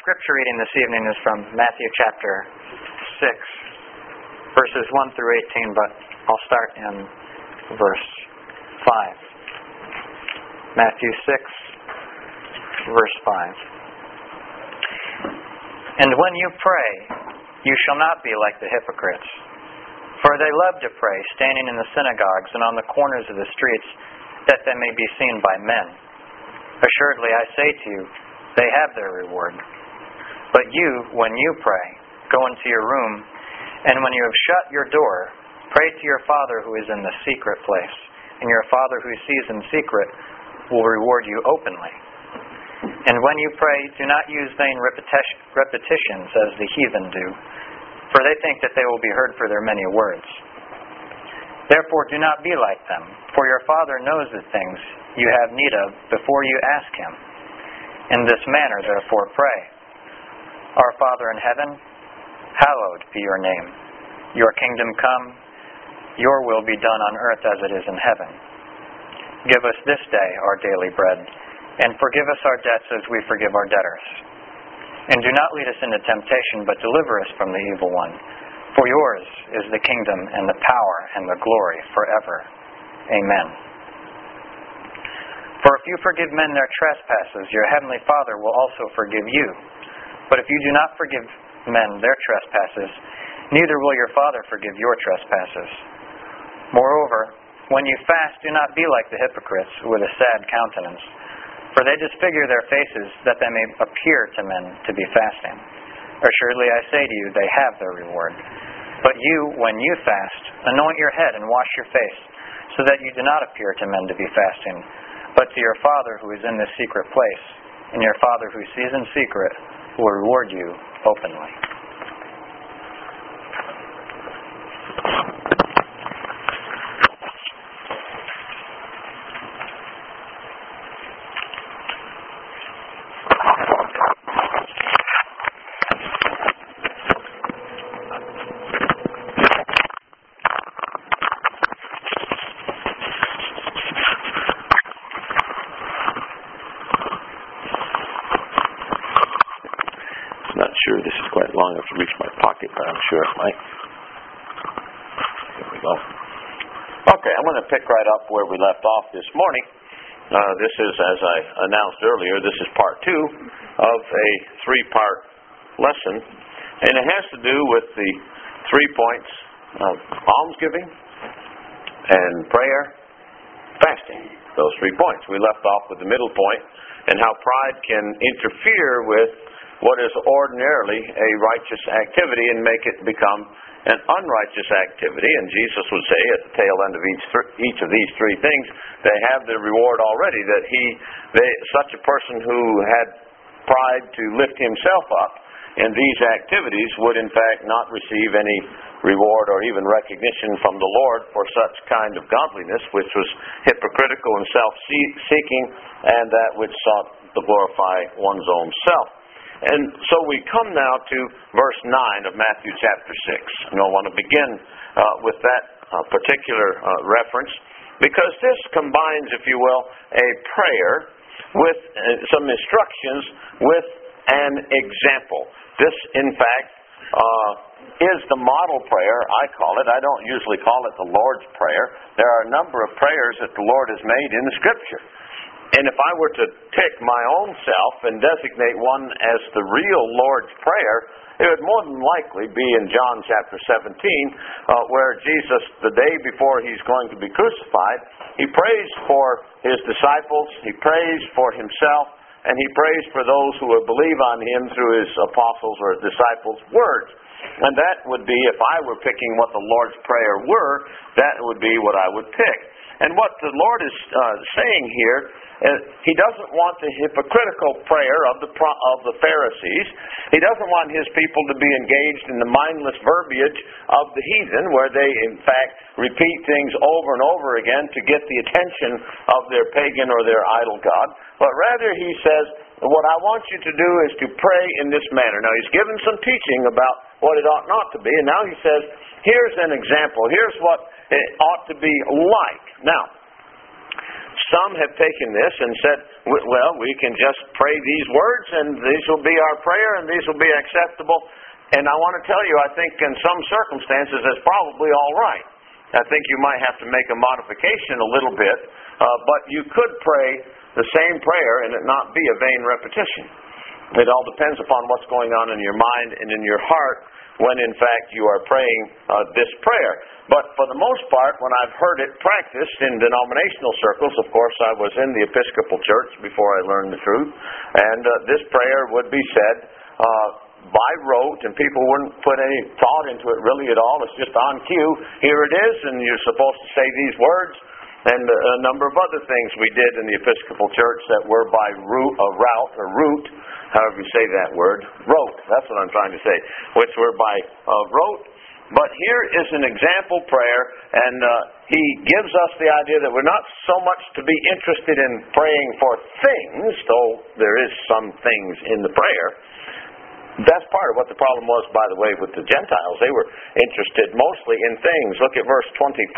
Scripture reading this evening is from Matthew chapter 6, verses 1 through 18, but I'll start in verse 5. Matthew 6, verse 5. And when you pray, you shall not be like the hypocrites, for they love to pray, standing in the synagogues and on the corners of the streets, that they may be seen by men. Assuredly, I say to you, they have their reward. But you, when you pray, go into your room, and when you have shut your door, pray to your Father who is in the secret place, and your Father who sees in secret will reward you openly. And when you pray, do not use vain repetitions as the heathen do, for they think that they will be heard for their many words. Therefore do not be like them, for your Father knows the things you have need of before you ask Him. In this manner, therefore, pray. Our Father in heaven, hallowed be your name. Your kingdom come, your will be done on earth as it is in heaven. Give us this day our daily bread, and forgive us our debts as we forgive our debtors. And do not lead us into temptation, but deliver us from the evil one. For yours is the kingdom and the power and the glory forever. Amen. For if you forgive men their trespasses, your heavenly Father will also forgive you. But if you do not forgive men their trespasses, neither will your Father forgive your trespasses. Moreover, when you fast, do not be like the hypocrites with a sad countenance, for they disfigure their faces that they may appear to men to be fasting. Assuredly, I say to you, they have their reward. But you, when you fast, anoint your head and wash your face, so that you do not appear to men to be fasting, but to your Father who is in the secret place, and your Father who sees in secret will reward you openly. This is quite long. I have to reach my pocket, but I'm sure it might. Here we go. Okay, I'm going to pick right up where we left off this morning. This is, as I announced earlier, this is part 2 of a 3-part lesson. And it has to do with the 3 points of almsgiving and prayer, fasting. Those 3 points. We left off with the middle point and how pride can interfere with what is ordinarily a righteous activity and make it become an unrighteous activity. And Jesus would say at the tail end of each of these 3 things, they have their reward already, that such a person who had pride to lift himself up in these activities would in fact not receive any reward or even recognition from the Lord for such kind of godliness, which was hypocritical and self-seeking, and that which sought to glorify one's own self. And so we come now to verse 9 of Matthew chapter 6. And I want to begin with that particular reference, because this combines, if you will, a prayer with some instructions with an example. This, in fact, is the model prayer, I call it. I don't usually call it the Lord's Prayer. There are a number of prayers that the Lord has made in the Scripture. And if I were to pick my own self and designate one as the real Lord's Prayer, it would more than likely be in John chapter 17, where Jesus, the day before He's going to be crucified, He prays for His disciples, He prays for Himself, and He prays for those who would believe on Him through His apostles' or disciples' words. And that would be, if I were picking what the Lord's Prayer were, that would be what I would pick. And what the Lord is saying here, He doesn't want the hypocritical prayer of the Pharisees. He doesn't want His people to be engaged in the mindless verbiage of the heathen, where they, in fact, repeat things over and over again to get the attention of their pagan or their idol god. But rather, He says, what I want you to do is to pray in this manner. Now, He's given some teaching about what it ought not to be, and now He says, here's an example. Here's what it ought to be like. Now, some have taken this and said, well, we can just pray these words and these will be our prayer and these will be acceptable. And I want to tell you, I think in some circumstances that's probably all right. I think you might have to make a modification a little bit, but you could pray the same prayer and it not be a vain repetition. It all depends upon what's going on in your mind and in your heart when in fact you are praying this prayer. But for the most part, when I've heard it practiced in denominational circles, of course I was in the Episcopal Church before I learned the truth, and this prayer would be said by rote, and people wouldn't put any thought into it really at all. It's just on cue. Here it is, and you're supposed to say these words. And a number of other things we did in the Episcopal Church that were by rote, however you say that word, rote, that's what I'm trying to say, which were by rote. But here is an example prayer, and he gives us the idea that we're not so much to be interested in praying for things, though there is some things in the prayer. That's part of what the problem was, by the way, with the Gentiles. They were interested mostly in things. Look at verse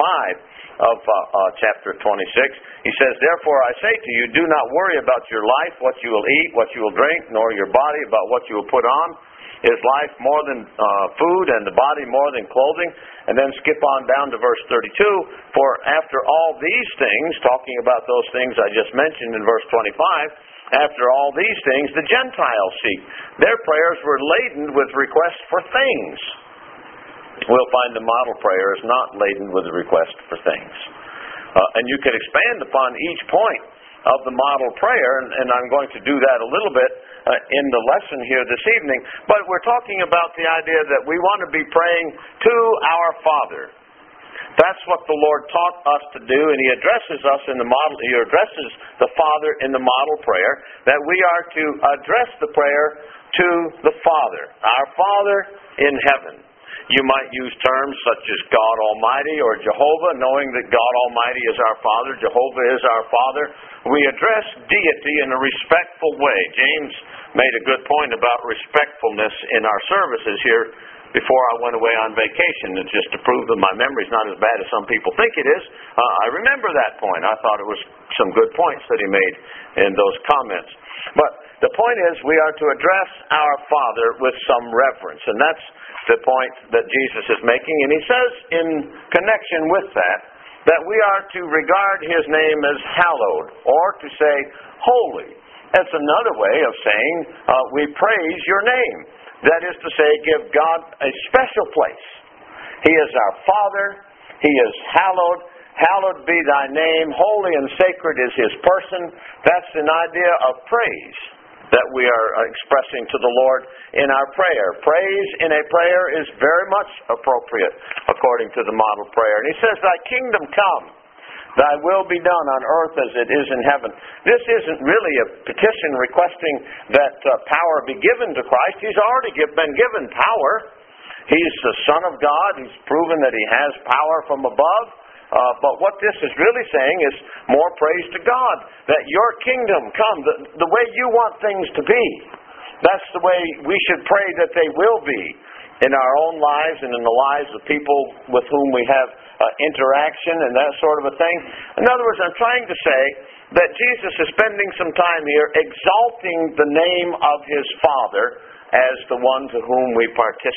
25 of chapter 26. He says, "Therefore I say to you, do not worry about your life, what you will eat, what you will drink, nor your body about what you will put on. Is life more than food, and the body more than clothing?" And then skip on down to verse 32. "For after all these things," talking about those things I just mentioned in verse 25, "after all these things the Gentiles seek. Their prayers were laden with requests for things." We'll find the model prayer is not laden with a request for things. And you can expand upon each point of the model prayer, and I'm going to do that a little bit in the lesson here this evening. But we're talking about the idea that we want to be praying to our Father. That's what the Lord taught us to do, and He addresses us in the model. He addresses the Father in the model prayer, that we are to address the prayer to the Father. Our Father in heaven. You might use terms such as God Almighty or Jehovah, knowing that God Almighty is our Father, Jehovah is our Father. We address deity in a respectful way. James made a good point about respectfulness in our services here before I went away on vacation, and just to prove that my memory's not as bad as some people think it is. I remember that point. I thought it was some good points that he made in those comments. But the point is, we are to address our Father with some reverence, and that's the point that Jesus is making. And he says in connection with that we are to regard His name as hallowed, or to say holy. That's another way of saying we praise Your name. That is to say, give God a special place. He is our Father. He is hallowed. Hallowed be Thy name. Holy and sacred is His person. That's an idea of praise that we are expressing to the Lord in our prayer. Praise in a prayer is very much appropriate according to the model prayer. And he says, "Thy kingdom come. Thy will be done on earth as it is in heaven." This isn't really a petition requesting that power be given to Christ. He's already been given power. He's the Son of God. He's proven that He has power from above. But what this is really saying is more praise to God, that Your kingdom come, the way You want things to be. That's the way we should pray that they will be in our own lives and in the lives of people with whom we have interaction and that sort of a thing. In other words, I'm trying to say that Jesus is spending some time here exalting the name of His Father as the one to whom we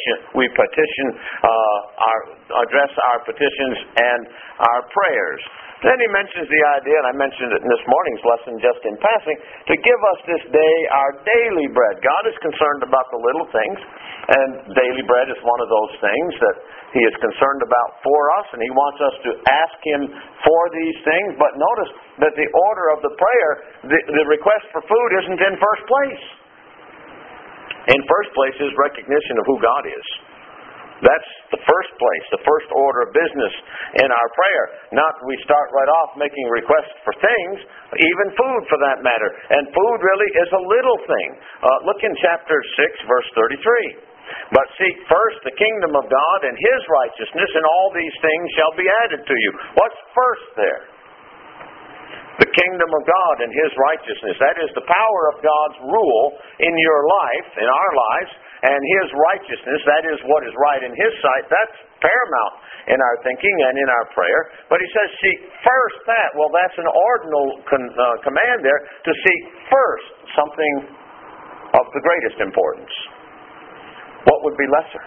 address our petitions and our prayers. Then he mentions the idea, and I mentioned it in this morning's lesson just in passing, to give us this day our daily bread. God is concerned about the little things, and daily bread is one of those things that He is concerned about for us, and He wants us to ask Him for these things. But notice that the order of the prayer, the request for food isn't in first place. In first place is recognition of who God is. That's the first place, the first order of business in our prayer. Not we start right off making requests for things, even food for that matter. And food really is a little thing. Look in chapter 6, verse 33. "But seek first the kingdom of God and His righteousness, and all these things shall be added to you." What's first there? The kingdom of God and His righteousness. That is the power of God's rule in your life, in our lives, and His righteousness, that is what is right in His sight, that's paramount in our thinking and in our prayer. But He says, seek first that. Well, that's an ordinal command there, to seek first something of the greatest importance. What would be lesser?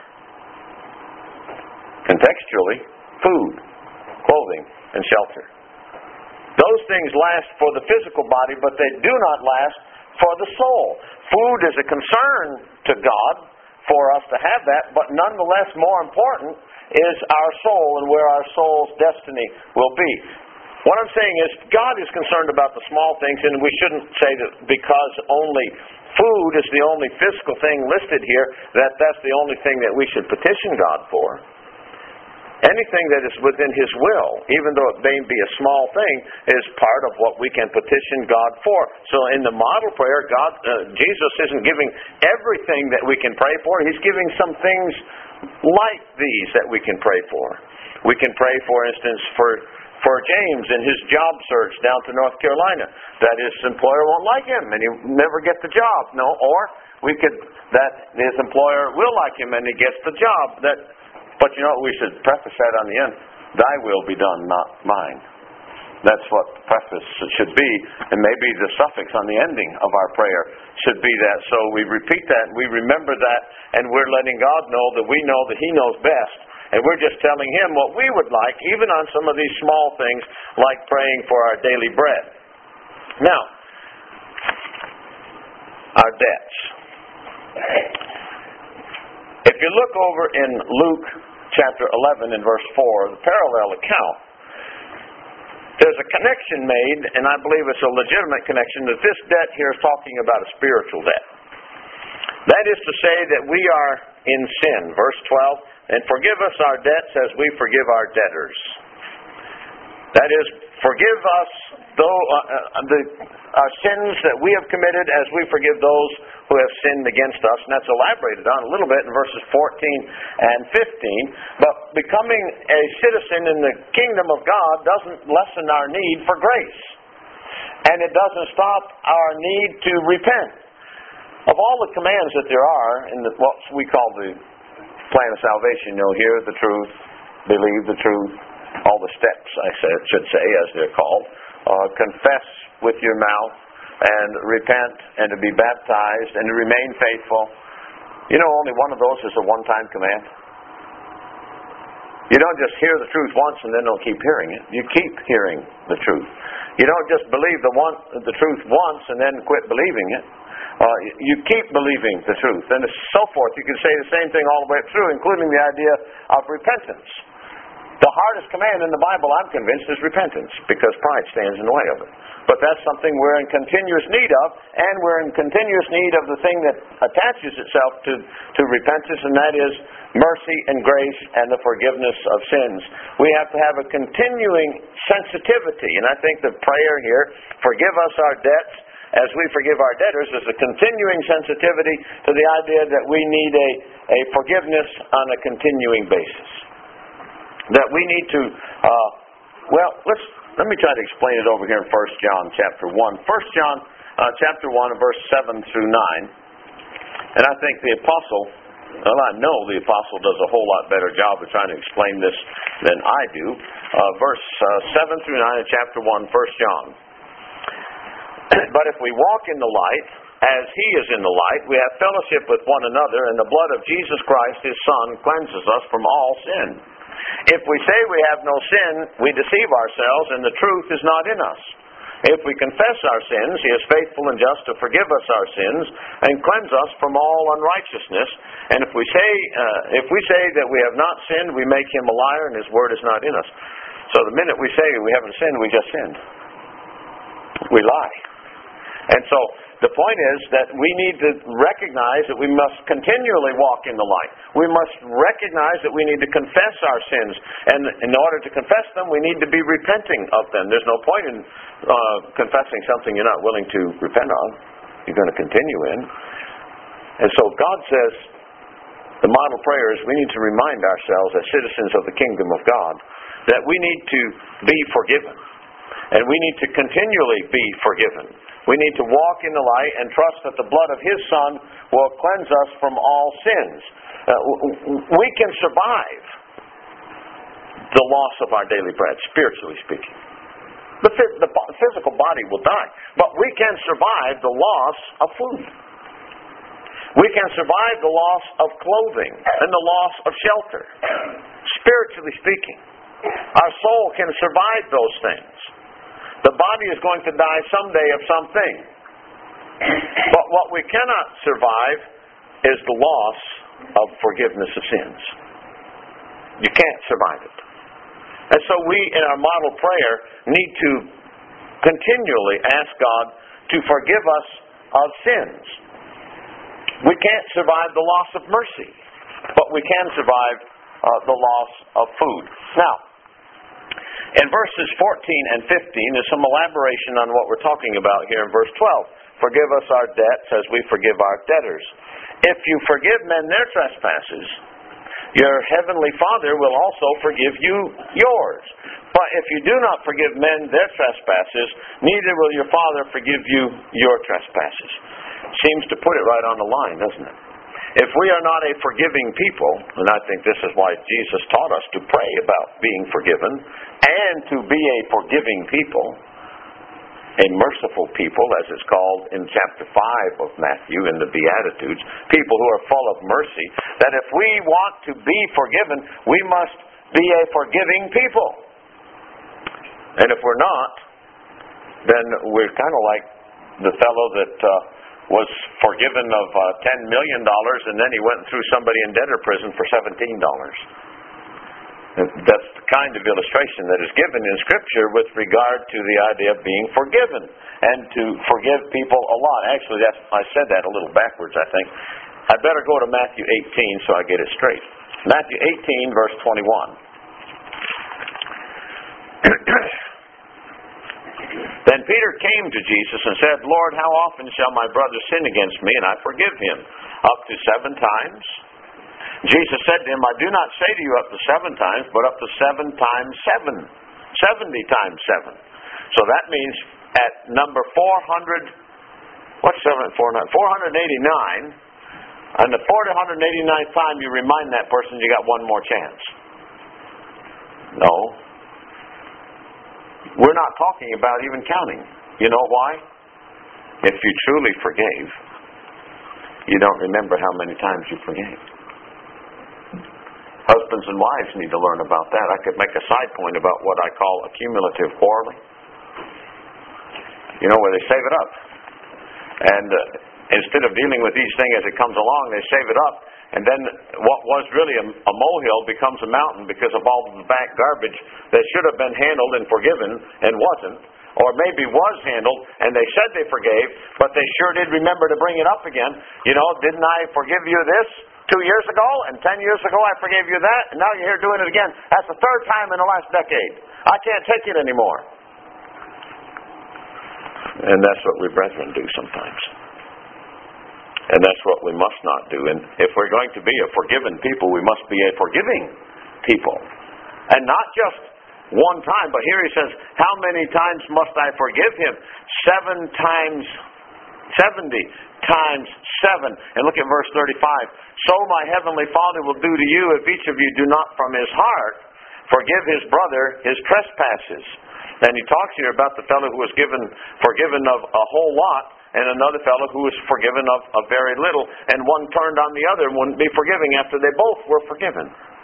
Contextually, food, clothing, and shelter. Those things last for the physical body, but they do not last for the soul. Food is a concern to God for us to have that, but nonetheless more important is our soul and where our soul's destiny will be. What I'm saying is, God is concerned about the small things, and we shouldn't say that because only food is the only physical thing listed here, that's the only thing that we should petition God for. Anything that is within His will, even though it may be a small thing, is part of what we can petition God for. So in the model prayer, Jesus isn't giving everything that we can pray for. He's giving some things like these that we can pray for. We can pray, for instance, for James in his job search down to North Carolina, that his employer won't like him and he'll never get the job. No, or that his employer will like him and he gets the job. But you know what we should preface that on the end? Thy will be done, not mine. That's what the preface should be, and maybe the suffix on the ending of our prayer should be that. So we repeat that, we remember that, and we're letting God know that we know that He knows best. And we're just telling Him what we would like, even on some of these small things, like praying for our daily bread. Now, our debts. If you look over in Luke chapter 11 and verse 4, the parallel account, there's a connection made, and I believe it's a legitimate connection, that this debt here is talking about a spiritual debt. That is to say that we are in sin. Verse 12, and forgive us our debts as we forgive our debtors. That is, forgive us our sins that we have committed as we forgive those who have sinned against us. And that's elaborated on a little bit in verses 14 and 15. But becoming a citizen in the kingdom of God doesn't lessen our need for grace. And it doesn't stop our need to repent. Of all the commands that there are in what we call the plan of salvation, you'll hear the truth, believe the truth, all the steps, I should say, as they're called. Confess with your mouth, and repent, and to be baptized, and to remain faithful. You know, only one of those is a one-time command. You don't just hear the truth once and then don't keep hearing it. You keep hearing the truth. You don't just believe the truth once and then quit believing it. You keep believing the truth, and so forth. You can say the same thing all the way through, including the idea of repentance. The hardest command in the Bible, I'm convinced, is repentance, because pride stands in the way of it. But that's something we're in continuous need of, and we're in continuous need of the thing that attaches itself to repentance, and that is mercy and grace and the forgiveness of sins. We have to have a continuing sensitivity, and I think the prayer here, forgive us our debts as we forgive our debtors, is a continuing sensitivity to the idea that we need a forgiveness on a continuing basis. That we need to, let me try to explain it over here in 1 John chapter 1. 1 John chapter 1 verse 7 through 9. And I think the apostle, I know the apostle does a whole lot better job of trying to explain this than I do. Verse 7 through 9 of chapter 1, 1 John. But if we walk in the light, as He is in the light, we have fellowship with one another, and the blood of Jesus Christ, His Son, cleanses us from all sin. If we say we have no sin, we deceive ourselves, and the truth is not in us. If we confess our sins, He is faithful and just to forgive us our sins and cleanse us from all unrighteousness. And if we say that we have not sinned, we make Him a liar, and His word is not in us. So the minute we say we haven't sinned, we just sinned. We lie. And so the point is that we need to recognize that we must continually walk in the light. We must recognize that we need to confess our sins. And in order to confess them, we need to be repenting of them. There's no point in confessing something you're not willing to repent of. You're going to continue in. And so God says, the model prayer is we need to remind ourselves as citizens of the kingdom of God that we need to be forgiven. And we need to continually be forgiven. We need to walk in the light and trust that the blood of His Son will cleanse us from all sins. We can survive the loss of our daily bread, spiritually speaking. The physical body will die, but we can survive the loss of food. We can survive the loss of clothing and the loss of shelter, spiritually speaking. Our soul can survive those things. The body is going to die someday of something. But what we cannot survive is the loss of forgiveness of sins. You can't survive it. And so we, in our model prayer, need to continually ask God to forgive us of sins. We can't survive the loss of mercy, but we can survive the loss of food. Now, in verses 14 and 15, there's some elaboration on what we're talking about here in verse 12. Forgive us our debts as we forgive our debtors. If you forgive men their trespasses, your heavenly Father will also forgive you yours. But if you do not forgive men their trespasses, neither will your Father forgive you your trespasses. Seems to put it right on the line, doesn't it? If we are not a forgiving people, and I think this is why Jesus taught us to pray about being forgiven, and to be a forgiving people, a merciful people, as it's called in chapter 5 of Matthew in the Beatitudes, people who are full of mercy, that if we want to be forgiven, we must be a forgiving people. And if we're not, then we're kind of like the fellow that was forgiven of $10 million, and then he went and threw somebody in debtor prison for $17. That's the kind of illustration that is given in Scripture with regard to the idea of being forgiven and to forgive people a lot. Actually, I said that a little backwards, I think. I better go to Matthew 18 so I get it straight. Matthew 18, verse 21. Then Peter came to Jesus and said, Lord, how often shall my brother sin against me, and I forgive him? Up to 7 times? Jesus said to him, I do not say to you up to 7 times, but up to 7 times 7. 70 times 7. So that means at number 400, what's 7 at 400? 489. On the 489th time you remind that person you got one more chance. No. We're not talking about even counting. You know why? If you truly forgave, you don't remember how many times you forgave. Husbands and wives need to learn about that. I could make a side point about what I call accumulative quarreling. You know, where they save it up. And instead of dealing with each thing as it comes along, they save it up. And then what was really a molehill becomes a mountain because of all the back garbage that should have been handled and forgiven and wasn't. Or maybe was handled and they said they forgave, but they sure did remember to bring it up again. You know, didn't I forgive you this 2 years ago? And 10 years ago I forgave you that? And now you're here doing it again. That's the 3rd time in the last decade. I can't take it anymore. And that's what we brethren do sometimes. And that's what we must not do. And if we're going to be a forgiven people, we must be a forgiving people. And not just one time, but here he says, how many times must I forgive him? 7 times 70 times 7. And look at verse 35. So my heavenly Father will do to you if each of you do not from his heart forgive his brother his trespasses. And he talks here about the fellow who was forgiven of a whole lot, and another fellow who was forgiven of very little, and one turned on the other and wouldn't be forgiving after they both were forgiven.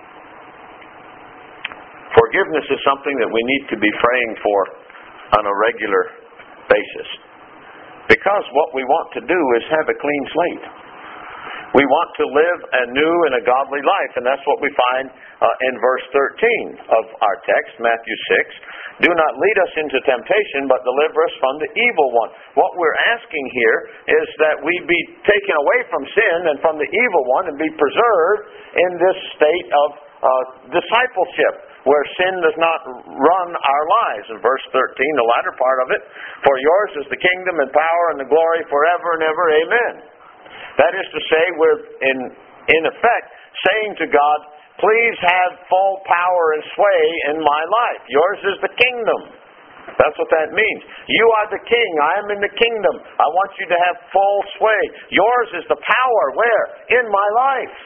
Forgiveness is something that we need to be praying for on a regular basis. Because what we want to do is have a clean slate. We want to live a new and a godly life, and that's what we find in verse 13 of our text, Matthew 6. Do not lead us into temptation, but deliver us from the evil one. What we're asking here is that we be taken away from sin and from the evil one and be preserved in this state of discipleship, where sin does not run our lives. In verse 13, the latter part of it, for yours is the kingdom and power and the glory forever and ever. Amen. That is to say, we're in effect saying to God, please have full power and sway in my life. Yours is the kingdom. That's what that means. You are the king. I am in the kingdom. I want you to have full sway. Yours is the power. Where? In my life.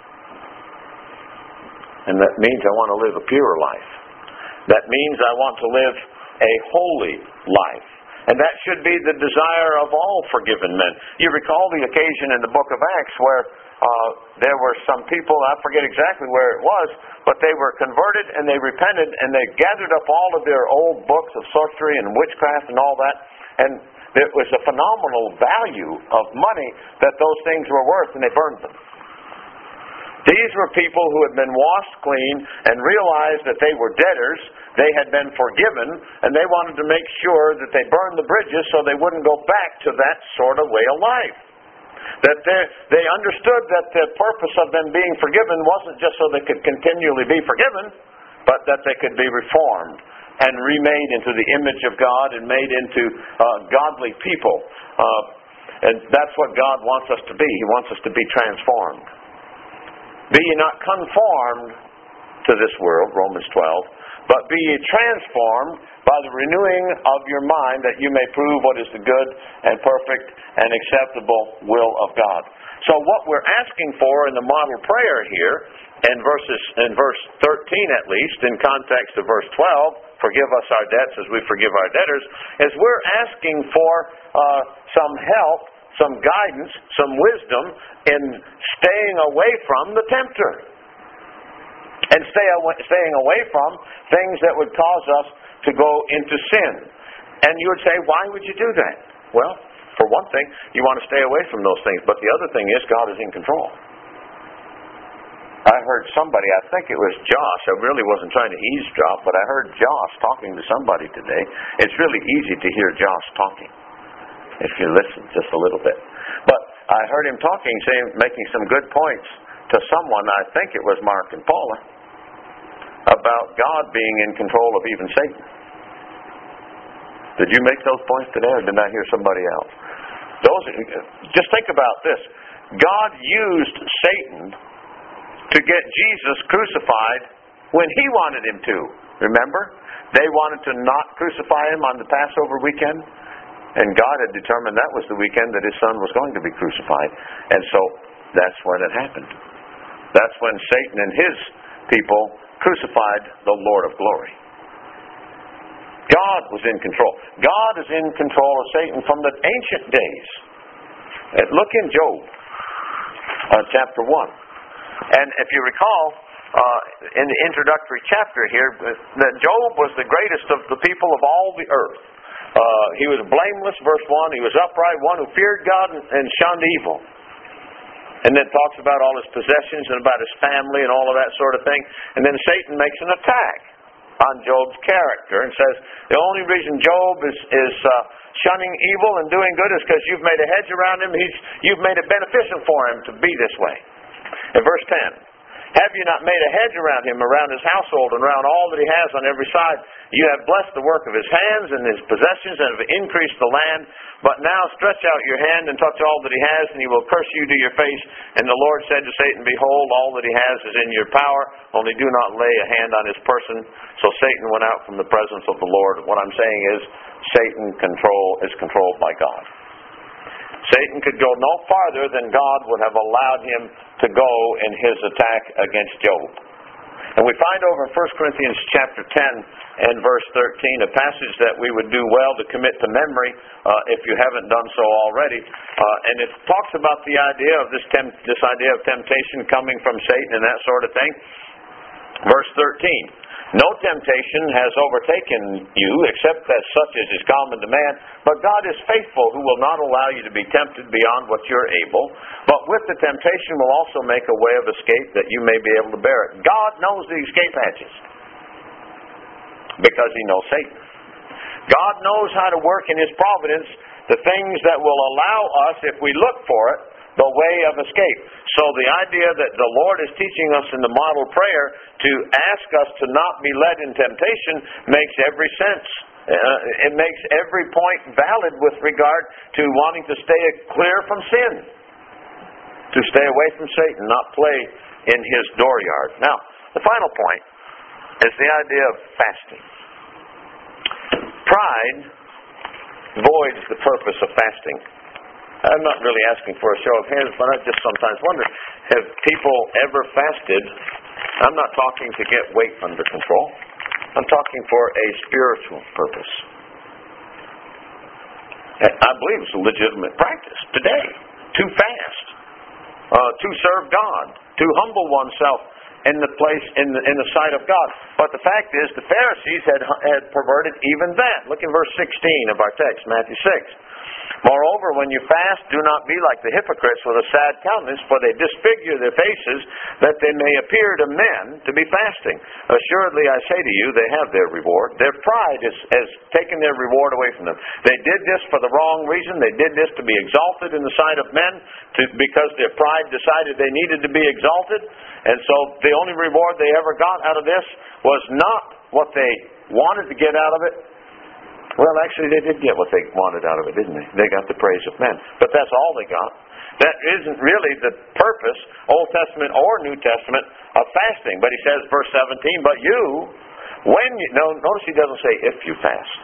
And that means I want to live a pure life. That means I want to live a holy life. And that should be the desire of all forgiven men. You recall the occasion in the book of Acts where there were some people, I forget exactly where it was, but they were converted and they repented and they gathered up all of their old books of sorcery and witchcraft and all that. And it was a phenomenal value of money that those things were worth, and they burned them. These were people who had been washed clean and realized that they were debtors, they had been forgiven, and they wanted to make sure that they burned the bridges so they wouldn't go back to that sort of way of life. That they understood that the purpose of them being forgiven wasn't just so they could continually be forgiven, but that they could be reformed and remade into the image of God and made into godly people. And that's what God wants us to be. He wants us to be transformed. Be ye not conformed to this world, Romans 12, but be ye transformed by the renewing of your mind, that you may prove what is the good and perfect and acceptable will of God. So what we're asking for in the model prayer here, in verse 13 at least, in context of verse 12, forgive us our debts as we forgive our debtors, is we're asking for some help, some guidance, some wisdom in staying away from the tempter. And staying away from things that would cause us to go into sin. And you would say, why would you do that? Well, for one thing, you want to stay away from those things. But the other thing is, God is in control. I heard somebody, I think it was Josh, I really wasn't trying to eavesdrop, but I heard Josh talking to somebody today. It's really easy to hear Josh talking, if you listen just a little bit. But I heard him talking, making some good points to someone, I think it was Mark and Paula, about God being in control of even Satan. Did you make those points today, or did I hear somebody else? Just think about this. God used Satan to get Jesus crucified when he wanted him to. Remember? They wanted to not crucify him on the Passover weekend, and God had determined that was the weekend that his son was going to be crucified. And so that's when it happened. That's when Satan and his people crucified the Lord of glory. God was in control. God is in control of Satan from the ancient days. Look in Job, chapter 1. And if you recall, in the introductory chapter here, that Job was the greatest of the people of all the earth. He was blameless, verse 1. He was upright, one who feared God and shunned evil. And then talks about all his possessions and about his family and all of that sort of thing. And then Satan makes an attack on Job's character and says, the only reason Job is shunning evil and doing good is because you've made a hedge around him. You've made it beneficial for him to be this way. In verse 10, have you not made a hedge around him, around his household, and around all that he has on every side? You have blessed the work of his hands and his possessions, and have increased the land. But now stretch out your hand and touch all that he has, and he will curse you to your face. And the Lord said to Satan, behold, all that he has is in your power, only do not lay a hand on his person. So Satan went out from the presence of the Lord. What I'm saying is, Satan is controlled by God. Satan could go no farther than God would have allowed him to go in his attack against Job. And we find over in 1 Corinthians chapter 10 and verse 13 a passage that we would do well to commit to memory if you haven't done so already. And it talks about the idea of this idea of temptation coming from Satan and that sort of thing. Verse 13. No temptation has overtaken you except that such as is common to man. But God is faithful, who will not allow you to be tempted beyond what you're able. But with the temptation will also make a way of escape that you may be able to bear it. God knows the escape hatches because he knows Satan. God knows how to work in his providence the things that will allow us, if we look for it, the way of escape. So the idea that the Lord is teaching us in the model prayer to ask us to not be led in temptation makes every sense. It makes every point valid with regard to wanting to stay clear from sin. To stay away from Satan, not play in his dooryard. Now, the final point is the idea of fasting. Pride voids the purpose of fasting. I'm not really asking for a show of hands, but I just sometimes wonder, have people ever fasted? I'm not talking to get weight under control. I'm talking for a spiritual purpose. I believe it's a legitimate practice today to fast, to serve God, to humble oneself in the place in the sight of God. But the fact is, the Pharisees had perverted even that. Look in verse 16 of our text, Matthew 6. Moreover, when you fast, do not be like the hypocrites with a sad countenance, for they disfigure their faces, that they may appear to men to be fasting. Assuredly, I say to you, they have their reward. Their pride has taken their reward away from them. They did this for the wrong reason. They did this to be exalted in the sight of men, because their pride decided they needed to be exalted. And so the only reward they ever got out of this was not what they wanted to get out of it. Well, actually, they did get what they wanted out of it, didn't they? They got the praise of men. But that's all they got. That isn't really the purpose, Old Testament or New Testament, of fasting. But he says, verse 17, but you, notice he doesn't say if you fast.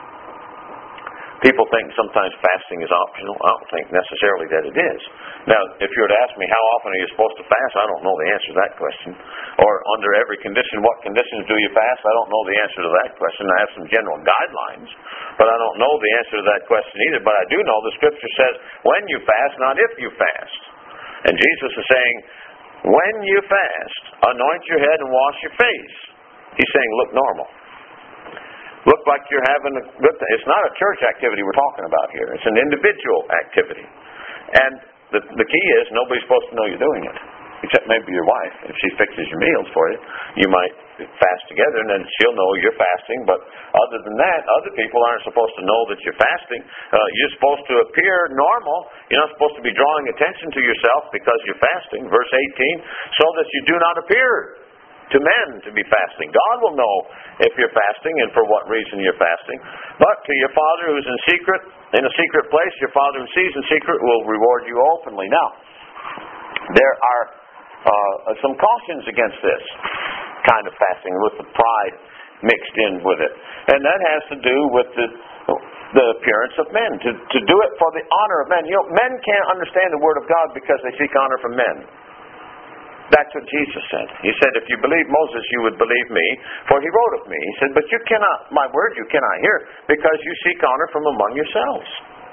People think sometimes fasting is optional. I don't think necessarily that it is. Now, if you were to ask me how often are you supposed to fast, I don't know the answer to that question. Or under every condition, what conditions do you fast? I don't know the answer to that question. I have some general guidelines, but I don't know the answer to that question either. But I do know the Scripture says, when you fast, not if you fast. And Jesus is saying, when you fast, anoint your head and wash your face. He's saying, look normal. Look like you're having a good thing. It's not a church activity we're talking about here. It's an individual activity. And the key is nobody's supposed to know you're doing it. Except maybe your wife. If she fixes your meals for you, you might fast together and then she'll know you're fasting. But other than that, other people aren't supposed to know that you're fasting. You're supposed to appear normal. You're not supposed to be drawing attention to yourself because you're fasting. Verse 18, so that you do not appear to men to be fasting. God will know if you're fasting and for what reason you're fasting. But to your Father who's in a secret place, your Father who sees in secret will reward you openly. Now, there are some cautions against this kind of fasting with the pride mixed in with it. And that has to do with the appearance of men. To do it for the honor of men. You know, men can't understand the Word of God because they seek honor from men. That's what Jesus said. He said, if you believe Moses, you would believe me, for he wrote of me. He said, but you cannot, my word you cannot hear, because you seek honor from among yourselves.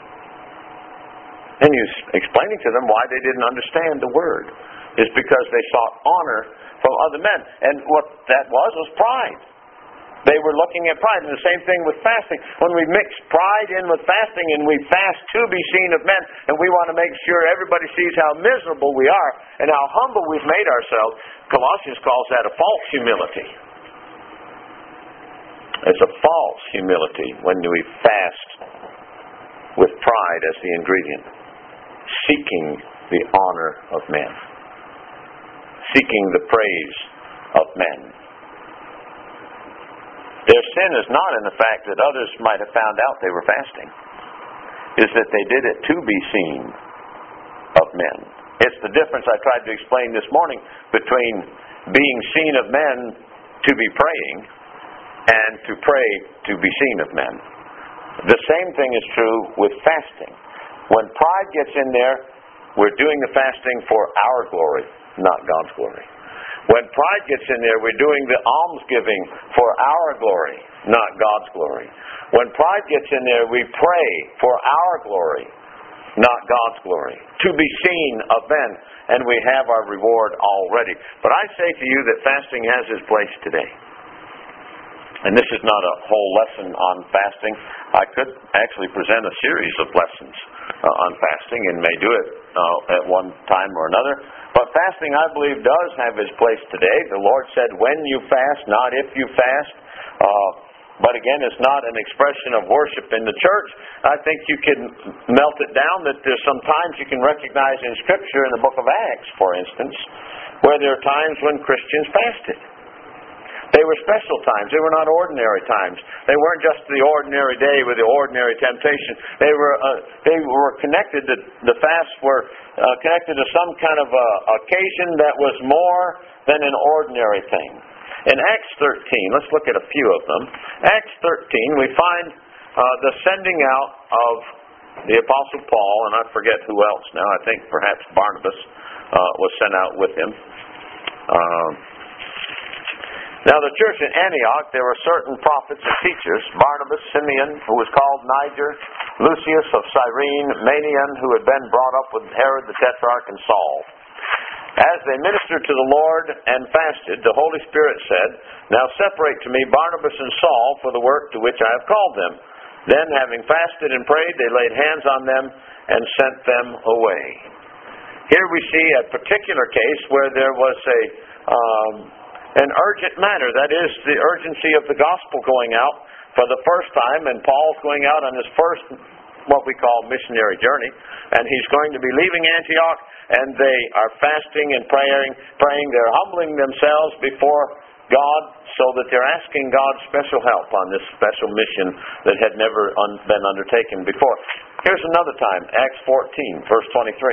And he's explaining to them why they didn't understand the word. It's because they sought honor from other men. And what that was pride. They were looking at pride. And the same thing with fasting. When we mix pride in with fasting and we fast to be seen of men, and we want to make sure everybody sees how miserable we are and how humble we've made ourselves, Colossians calls that a false humility. It's a false humility when we fast with pride as the ingredient, seeking the honor of men, seeking the praise of men. Their sin is not in the fact that others might have found out they were fasting. It's that they did it to be seen of men. It's the difference I tried to explain this morning between being seen of men to be praying and to pray to be seen of men. The same thing is true with fasting. When pride gets in there, we're doing the fasting for our glory, not God's glory. When pride gets in there, we're doing the almsgiving for our glory, not God's glory. When pride gets in there, we pray for our glory, not God's glory, to be seen of men, and we have our reward already. But I say to you that fasting has its place today. And this is not a whole lesson on fasting. I could actually present a series of lessons on fasting and may do it at one time or another. But fasting, I believe, does have its place today. The Lord said, when you fast, not if you fast. But again, it's not an expression of worship in the church. I think you can melt it down that there's some times you can recognize in Scripture, in the book of Acts, for instance, where there are times when Christians fasted. They were special times. They were not ordinary times. They weren't just the ordinary day with the ordinary temptation. They were connected to the fasts were connected to some kind of occasion that was more than an ordinary thing. In Acts 13, let's look at a few of them. Acts 13, we find the sending out of the Apostle Paul, and I forget who else now. I think perhaps Barnabas was sent out with him. Now the church in Antioch, there were certain prophets and teachers, Barnabas, Simeon, who was called Niger, Lucius of Cyrene, Manaen, who had been brought up with Herod the Tetrarch, and Saul. As they ministered to the Lord and fasted, the Holy Spirit said, "Now separate to me Barnabas and Saul for the work to which I have called them." Then, having fasted and prayed, they laid hands on them and sent them away. Here we see a particular case where there was an urgent matter. That is, the urgency of the gospel going out for the first time, and Paul's going out on his first, what we call, missionary journey, and he's going to be leaving Antioch, and they are fasting and praying. They're humbling themselves before God so that they're asking God's special help on this special mission that had never been undertaken before. Here's another time, Acts 14, verse 23.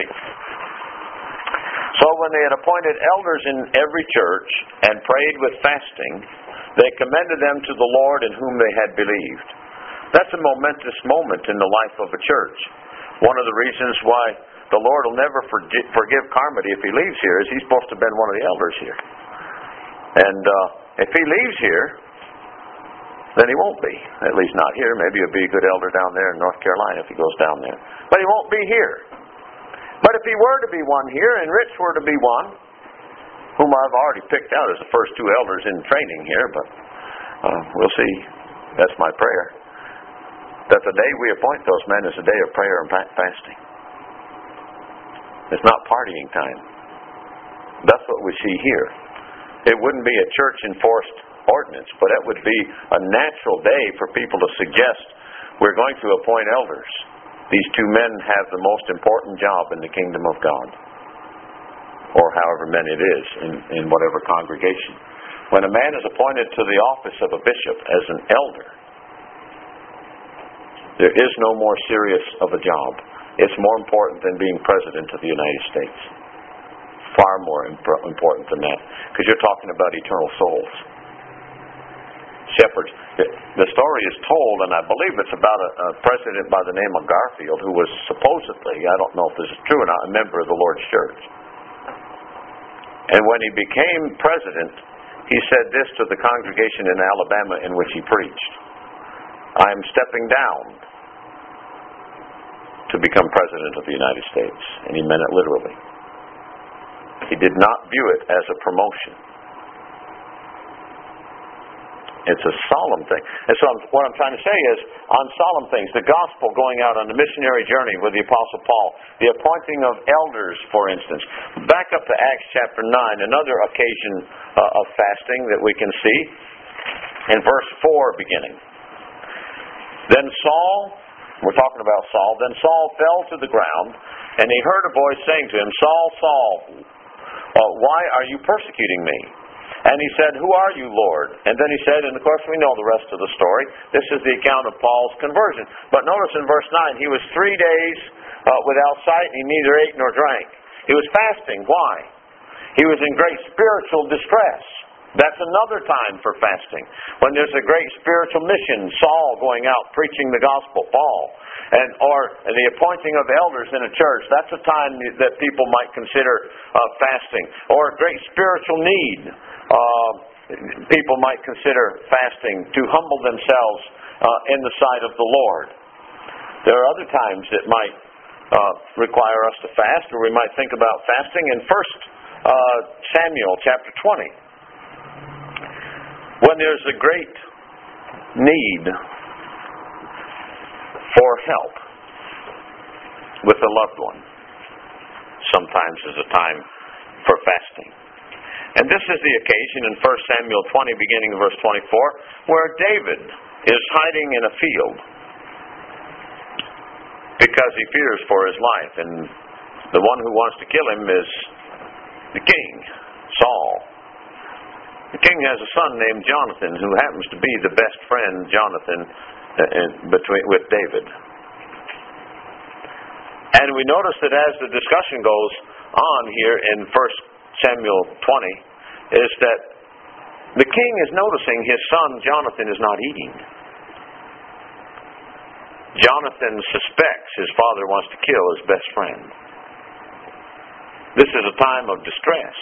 So when they had appointed elders in every church and prayed with fasting, they commended them to the Lord in whom they had believed. That's a momentous moment in the life of a church. One of the reasons why the Lord will never forgive Carmody if he leaves here is he's supposed to have been one of the elders here. And if he leaves here, then he won't be. At least not here. Maybe he'll be a good elder down there in North Carolina if he goes down there. But he won't be here. But if he were to be one here, and Rich were to be one, whom I've already picked out as the first two elders in training here, but we'll see. That's my prayer. That the day we appoint those men is a day of prayer and fasting. It's not partying time. That's what we see here. It wouldn't be a church-enforced ordinance, but it would be a natural day for people to suggest we're going to appoint elders. These two men have the most important job in the kingdom of God, or however many it is in whatever congregation. When a man is appointed to the office of a bishop as an elder, there is no more serious of a job. It's more important than being president of the United States. Far more important than that, because you're talking about eternal souls. Shepherds. The story is told, and I believe it's about a president by the name of Garfield, who was supposedly, I don't know if this is true or not, a member of the Lord's church. And when he became president, he said this to the congregation in Alabama in which he preached: "I am stepping down to become president of the United States." And he meant it literally. He did not view it as a promotion. It's a solemn thing. And so what I'm trying to say is, on solemn things, the gospel going out on the missionary journey with the Apostle Paul, the appointing of elders, for instance. Back up to Acts chapter 9, another occasion of fasting that we can see, in verse 4 beginning. Then Saul, we're talking about Saul, then Saul fell to the ground, and he heard a voice saying to him, "Saul, Saul, why are you persecuting me?" And he said, "Who are you, Lord?" And then he said, and of course we know the rest of the story. This is the account of Paul's conversion. But notice in verse 9, he was 3 days without sight, and he neither ate nor drank. He was fasting. Why? He was in great spiritual distress. That's another time for fasting. When there's a great spiritual mission, Saul going out preaching the gospel, Paul, or the appointing of elders in a church, that's a time that people might consider fasting. Or a great spiritual need. People might consider fasting to humble themselves in the sight of the Lord. There are other times that might require us to fast, or we might think about fasting. In 1 Samuel chapter 20, when there's a great need for help with a loved one, sometimes is a time for fasting. And this is the occasion in 1 Samuel 20, beginning in verse 24, where David is hiding in a field because he fears for his life. And the one who wants to kill him is the king, Saul. The king has a son named Jonathan, who happens to be the best friend, Jonathan, with David. And we notice that as the discussion goes on here in 1 Samuel 20, is that the king is noticing his son Jonathan is not eating. Jonathan suspects his father wants to kill his best friend. This is a time of distress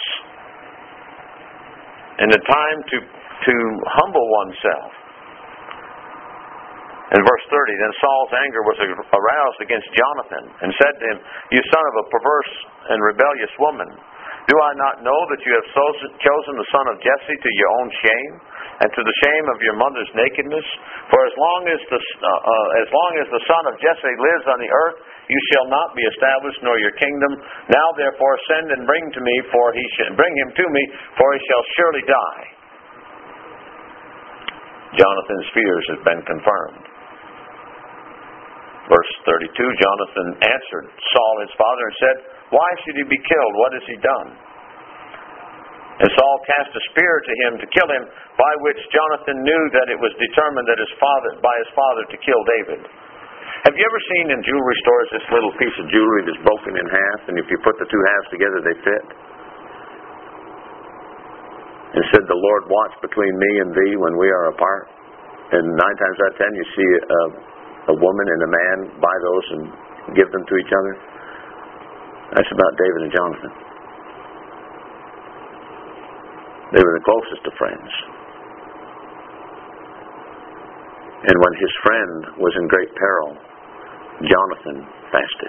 and a time to humble oneself. In verse 30, then Saul's anger was aroused against Jonathan and said to him, "You son of a perverse and rebellious woman, do I not know that you have chosen the son of Jesse to your own shame and to the shame of your mother's nakedness? For as long as the son of Jesse lives on the earth, you shall not be established nor your kingdom. Now therefore send and bring him to me, for he shall surely die." Jonathan's fears have been confirmed. Verse 32, Jonathan answered Saul his father and said, "Why should he be killed? What has he done?" And Saul cast a spear to him to kill him, by which Jonathan knew that it was determined that his father to kill David. Have you ever seen in jewelry stores this little piece of jewelry that's broken in half, and if you put the two halves together, they fit? And said, "The Lord watch between me and thee when we are apart." And 9 times out of 10, you see a woman and a man buy those and give them to each other. That's about David and Jonathan. They were the closest of friends. And when his friend was in great peril, Jonathan fasted.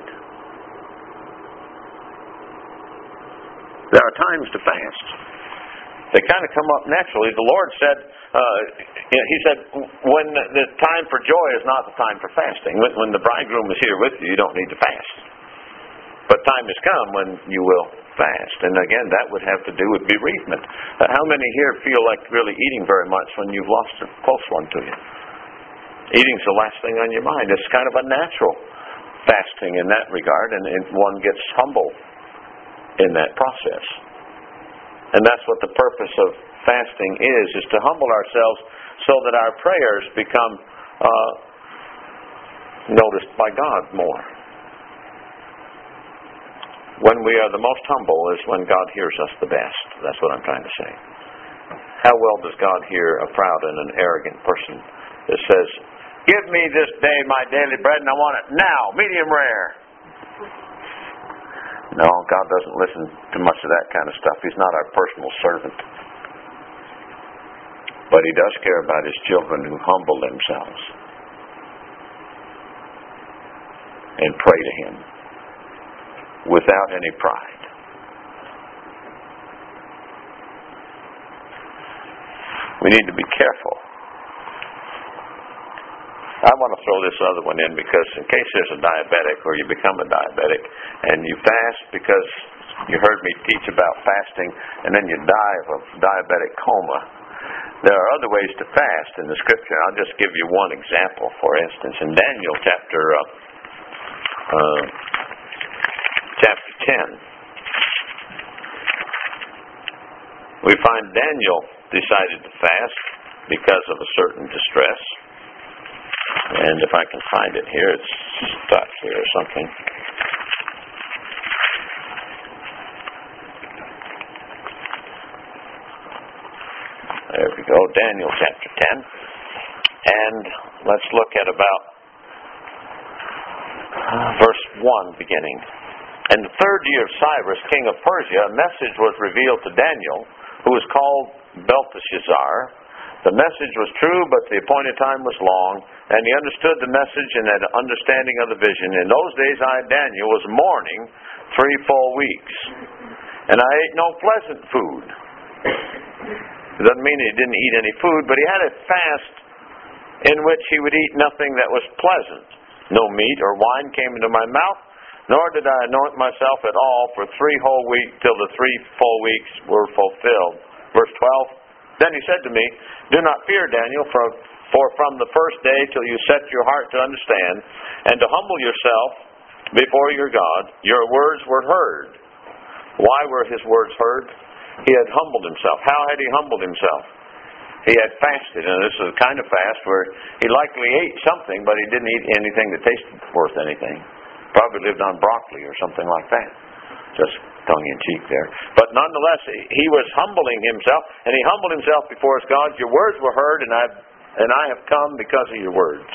There are times to fast. They kind of come up naturally. The Lord said, He said, when the time for joy is not the time for fasting. When the bridegroom is here with you, you don't need to fast. But time has come when you will fast. And again, that would have to do with bereavement. How many here feel like really eating very much when you've lost a close one to you? Eating's the last thing on your mind. It's kind of a natural fasting in that regard, and one gets humble in that process. And that's what the purpose of fasting is to humble ourselves so that our prayers become noticed by God more. When we are the most humble is when God hears us the best. That's what I'm trying to say. How well does God hear a proud and an arrogant person that says, "Give me this day my daily bread and I want it now, medium rare"? No, God doesn't listen to much of that kind of stuff. He's not our personal servant. But He does care about His children who humble themselves and pray to Him without any pride. We need to be careful. I want to throw this other one in because in case there's a diabetic or you become a diabetic and you fast because you heard me teach about fasting and then you die of a diabetic coma, there are other ways to fast in the Scripture. I'll just give you one example. For instance, in Daniel chapter 10, we find Daniel decided to fast because of a certain distress. And if I can find it here, it's stuck here or something. There we go, Daniel chapter 10. And let's look at about verse 1 beginning. In the 3rd year of Cyrus, king of Persia, a message was revealed to Daniel, who was called Belteshazzar. The message was true, but the appointed time was long, and he understood the message and had understanding of the vision. In those days I, Daniel, was mourning 3 full weeks, and I ate no pleasant food. It doesn't mean he didn't eat any food, but he had a fast in which he would eat nothing that was pleasant. No meat or wine came into my mouth, nor did I anoint myself at all for 3 whole weeks till the 3 full weeks were fulfilled. Verse 12. Then he said to me, "Do not fear, Daniel, for from the first day till you set your heart to understand and to humble yourself before your God, your words were heard." Why were his words heard? He had humbled himself. How had he humbled himself? He had fasted, and this is a kind of fast where he likely ate something, but he didn't eat anything that tasted worth anything. Probably lived on broccoli or something like that. Just tongue-in-cheek there. But nonetheless, he was humbling himself, and he humbled himself before his God. Your words were heard, and I have come because of your words.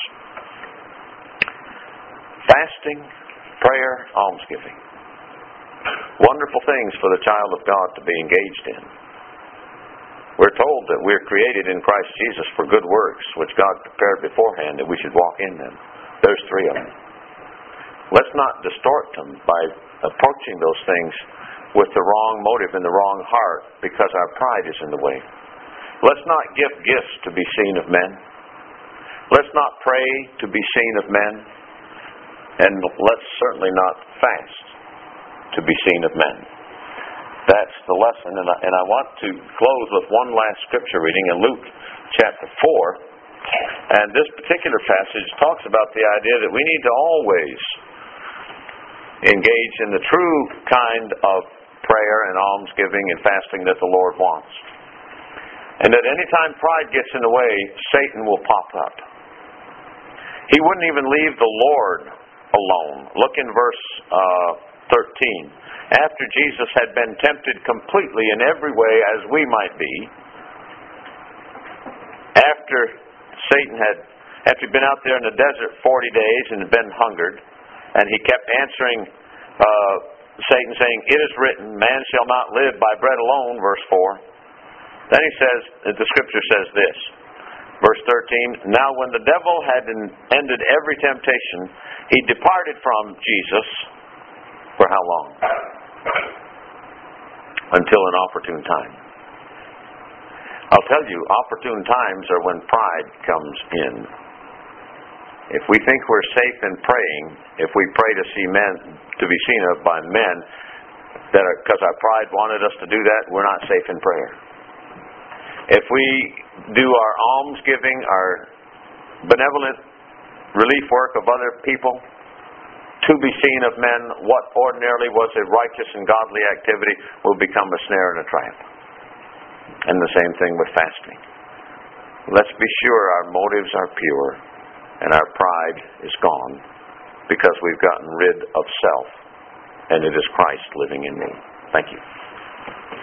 Fasting, prayer, almsgiving. Wonderful things for the child of God to be engaged in. We're told that we're created in Christ Jesus for good works, which God prepared beforehand that we should walk in them. There's three of them. Let's not distort them by approaching those things with the wrong motive and the wrong heart because our pride is in the way. Let's not give gifts to be seen of men. Let's not pray to be seen of men. And let's certainly not fast to be seen of men. That's the lesson. And I want to close with one last scripture reading in Luke chapter 4. And this particular passage talks about the idea that we need to always engage in the true kind of prayer and almsgiving and fasting that the Lord wants. And that any time pride gets in the way, Satan will pop up. He wouldn't even leave the Lord alone. Look in verse 13. After Jesus had been tempted completely in every way as we might be, after he'd been out there in the desert 40 days and had been hungered, and he kept answering Satan saying, "It is written, man shall not live by bread alone," verse 4. Then he says, the scripture says this, verse 13, "Now when the devil had ended every temptation, he departed from Jesus," for how long? Until an opportune time. I'll tell you, opportune times are when pride comes in. If we think we're safe in praying, if we pray to be seen of by men, because our pride wanted us to do that, we're not safe in prayer. If we do our almsgiving, our benevolent relief work of other people, to be seen of men, what ordinarily was a righteous and godly activity will become a snare and a trap. And the same thing with fasting. Let's be sure our motives are pure and our pride is gone because we've gotten rid of self and it is Christ living in me. Thank you.